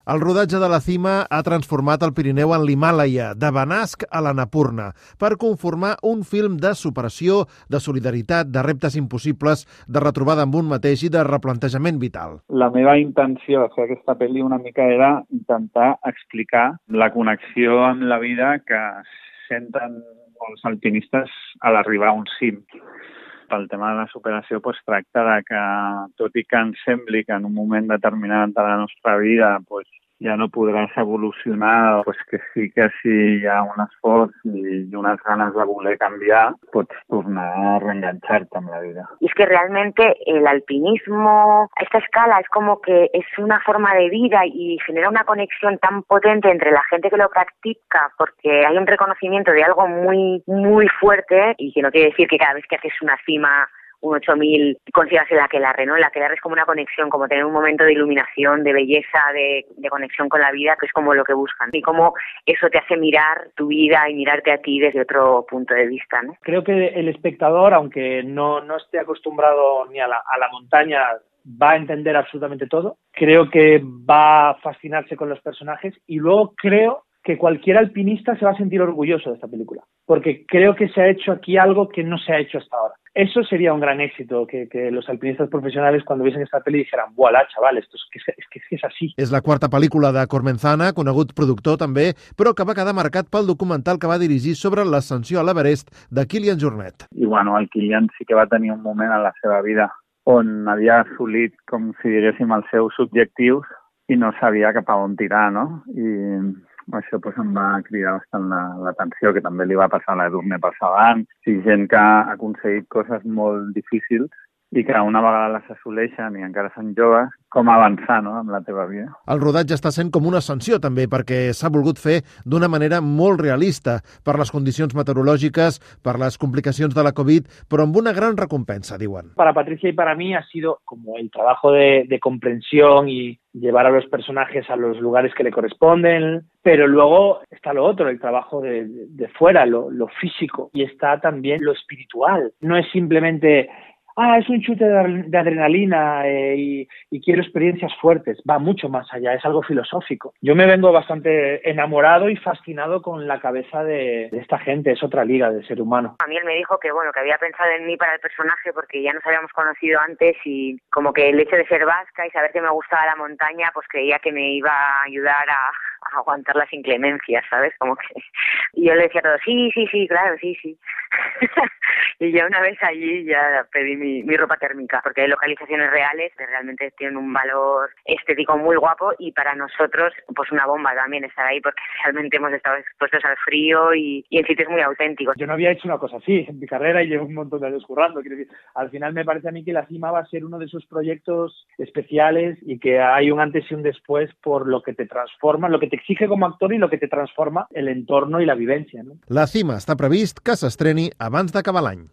El rodatge de La Cima ha transformat el Pirineu en l'Himàlaia, de Benasc a l'Annapurna, per conformar un film de superació, de solidaritat, de reptes impossibles, de retrobada amb un mateix i de replantejament vital. La meva intenció de fer aquesta pel·li una mica era intentar explicar la connexió amb la vida que senten els alpinistes a l'arribar a un cim. Pel tema de la superació tracta de que, tot i que ens sembli que en un moment determinat de la nostra vida ja no podràs evolucionar, que sí que si hi ha un esforç y unas ganas de voler canviar, pots tornar a reengancharte en la vida. Y es que realmente el alpinismo a esta escala es como que es una forma de vida y genera una conexión tan potente entre la gente que lo practica, porque hay un reconocimiento de algo muy, muy fuerte, y que no quiere decir que cada vez que haces una cima, un 8000, consigas el aquelarre, ¿no? El aquelarre es como una conexión, como tener un momento de iluminación, de belleza, de conexión con la vida, que es como lo que buscan. Y cómo eso te hace mirar tu vida y mirarte a ti desde otro punto de vista, ¿no? Creo que el espectador, aunque no esté acostumbrado ni a la montaña, va a entender absolutamente todo. Creo que va a fascinarse con los personajes y luego creo que cualquier alpinista se va a sentir orgulloso de esta película, porque creo que se ha hecho aquí algo que no se ha hecho hasta ahora. Eso sería un gran éxito, que los alpinistas professionals quan viesen aquesta pel·li dijeran «Voilà, xaval, esto es que és així». És la quarta pel·lícula de Cormenzana, conegut productor també, però que va quedar marcat pel documental que va dirigir sobre l'ascensió a l'Everest de Kilian Jornet. I el Kilian sí que va tenir un moment en la seva vida on havia assolit, com si diguéssim, els seus objectius i no sabia cap a on tirar, no? I això em va cridar bastant l'atenció, que també li va passar a l'Edurne Passaban, i gent que ha aconseguit coses molt difícils i que una vegada les assoleixen i encara són joves, com avançar, no?, amb la teva vida. El rodatge està sent com una ascensió també, perquè s'ha volgut fer d'una manera molt realista, per les condicions meteorològiques, per les complicacions de la Covid, però amb una gran recompensa, diuen. Para Patricia y para mí ha sido como el trabajo de comprensión y llevar a los personajes a los lugares que le corresponden, pero luego está lo otro, el trabajo de fuera, lo físico, y está también lo espiritual. No es simplemente es un chute de adrenalina y quiero experiencias fuertes. Va mucho más allá, es algo filosófico. Yo me vengo bastante enamorado y fascinado con la cabeza de esta gente, es otra liga de ser humano. A mí él me dijo que que había pensado en mí para el personaje porque ya nos habíamos conocido antes y como que el hecho de ser vasca y saber que me gustaba la montaña, creía que me iba a ayudar a aguantar las inclemencias, ¿sabes? Y yo le decía todo, sí, claro, sí. Y ya una vez allí ya pedí mi ropa térmica, porque hay localizaciones reales que realmente tienen un valor estético muy guapo y para nosotros una bomba también estar ahí, porque realmente hemos estado expuestos al frío y en sitios muy auténticos. Yo no había hecho una cosa así en mi carrera y llevo un montón de años currando. Quiero decir, al final me parece a mí que La Cima va a ser uno de esos proyectos especiales y que hay un antes y un después por lo que te transforma, lo que te exige como actor y lo que te transforma el entorno y la vivencia, no? La Cima està previst que s'estreni abans d'acabar l'any.